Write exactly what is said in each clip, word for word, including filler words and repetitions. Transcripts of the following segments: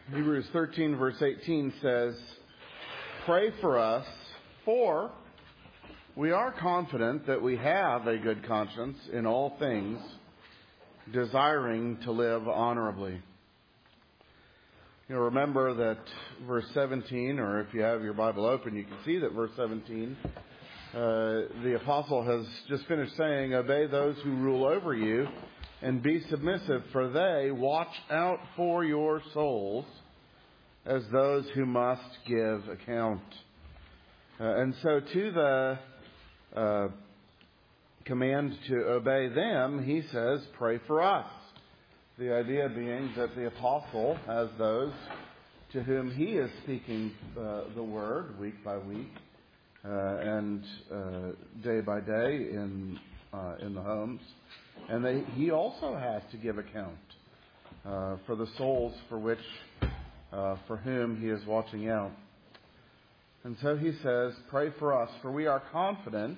Hebrews thirteen verse eighteen says, "Pray for us, for we are confident that we have a good conscience in all things, desiring to live honorably." You know, remember that verse seventeen, or if you have your Bible open, you can see that verse seventeen, uh, the apostle has just finished saying, "Obey those who rule over you, and be submissive, for they watch out for your souls as those who must give account." Uh, and so to the uh, command to obey them, he says, "Pray for us." The idea being that the apostle has those to whom he is speaking uh, the word week by week uh, and uh, day by day in uh, in the homes. And they, he also has to give account uh, for the souls for which, uh, for whom he is watching out. And so he says, "Pray for us, for we are confident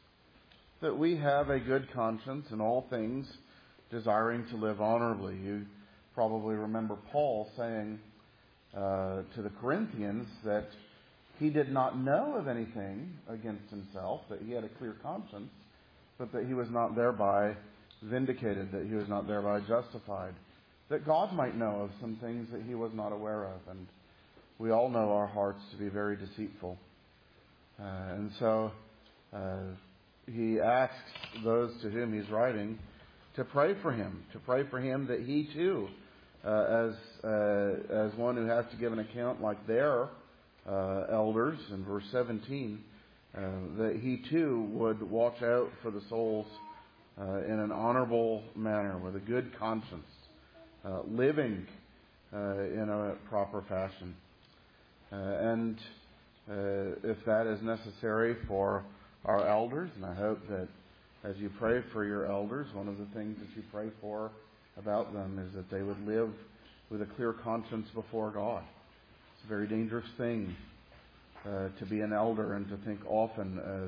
that we have a good conscience in all things, desiring to live honorably." You probably remember Paul saying uh, to the Corinthians that he did not know of anything against himself, that he had a clear conscience, but that he was not thereby vindicated, that he was not thereby justified, that God might know of some things that he was not aware of. And we all know our hearts to be very deceitful. Uh, and so uh, he asks those to whom he's writing to pray for him, to pray for him that he too, uh, as uh, as one who has to give an account like their uh, elders in verse seventeen, uh, that he too would watch out for the souls Uh, in an honorable manner, with a good conscience, uh, living uh, in a proper fashion. Uh, and uh, if that is necessary for our elders, and I hope that as you pray for your elders, one of the things that you pray for about them is that they would live with a clear conscience before God. It's a very dangerous thing uh, to be an elder and to think often of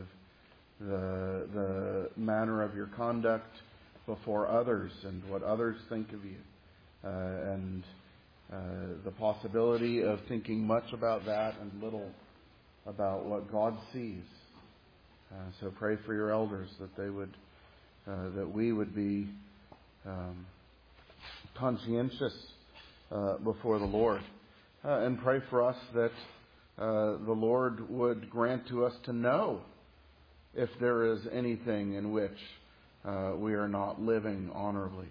the the manner of your conduct before others and what others think of you, uh, and uh, the possibility of thinking much about that and little about what God sees. Uh, so pray for your elders that they would, uh, that we would be um, conscientious uh, before the Lord, uh, and pray for us that uh, the Lord would grant to us to know if there is anything in which uh, we are not living honorably.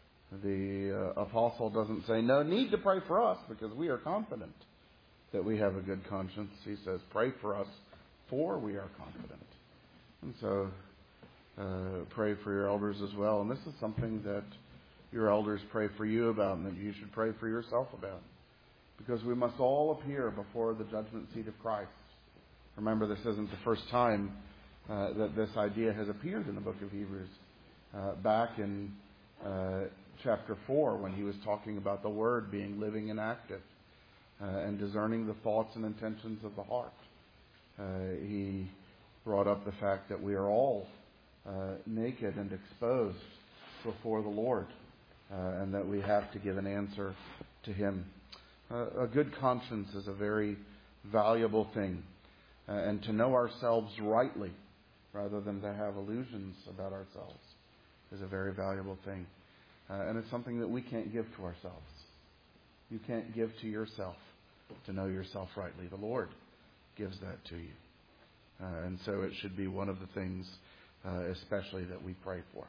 The uh, apostle doesn't say, "No need to pray for us because we are confident that we have a good conscience." He says, "Pray for us, for we are confident." And so uh, pray for your elders as well. And this is something that your elders pray for you about and that you should pray for yourself about. Because we must all appear before the judgment seat of Christ. Remember, this isn't the first time Uh, that this idea has appeared in the book of Hebrews. Uh, back in uh, chapter four, when he was talking about the Word being living and active uh, and discerning the thoughts and intentions of the heart. Uh, he brought up the fact that we are all uh, naked and exposed before the Lord uh, and that we have to give an answer to Him. Uh, a good conscience is a very valuable thing. Uh, and to know ourselves rightly, rather than to have illusions about ourselves, is a very valuable thing. Uh, and it's something that we can't give to ourselves. You can't give to yourself to know yourself rightly. The Lord gives that to you. Uh, and so it should be one of the things uh, especially that we pray for.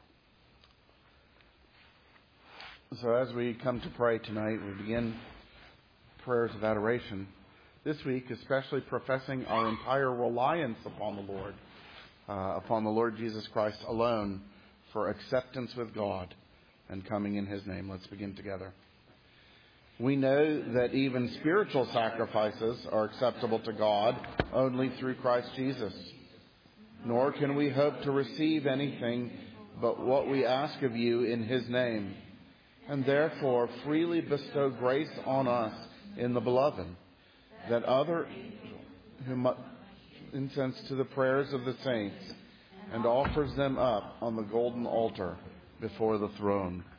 So as we come to pray tonight, we begin prayers of adoration. This week, especially professing our entire reliance upon the Lord, uh, upon the Lord Jesus Christ alone for acceptance with God and coming in His name. Let's begin together. We know that even spiritual sacrifices are acceptable to God only through Christ Jesus. Nor can we hope to receive anything but what we ask of you in His name, and therefore freely bestow grace on us in the Beloved, that other who incense to the prayers of the saints and offers them up on the golden altar before the throne.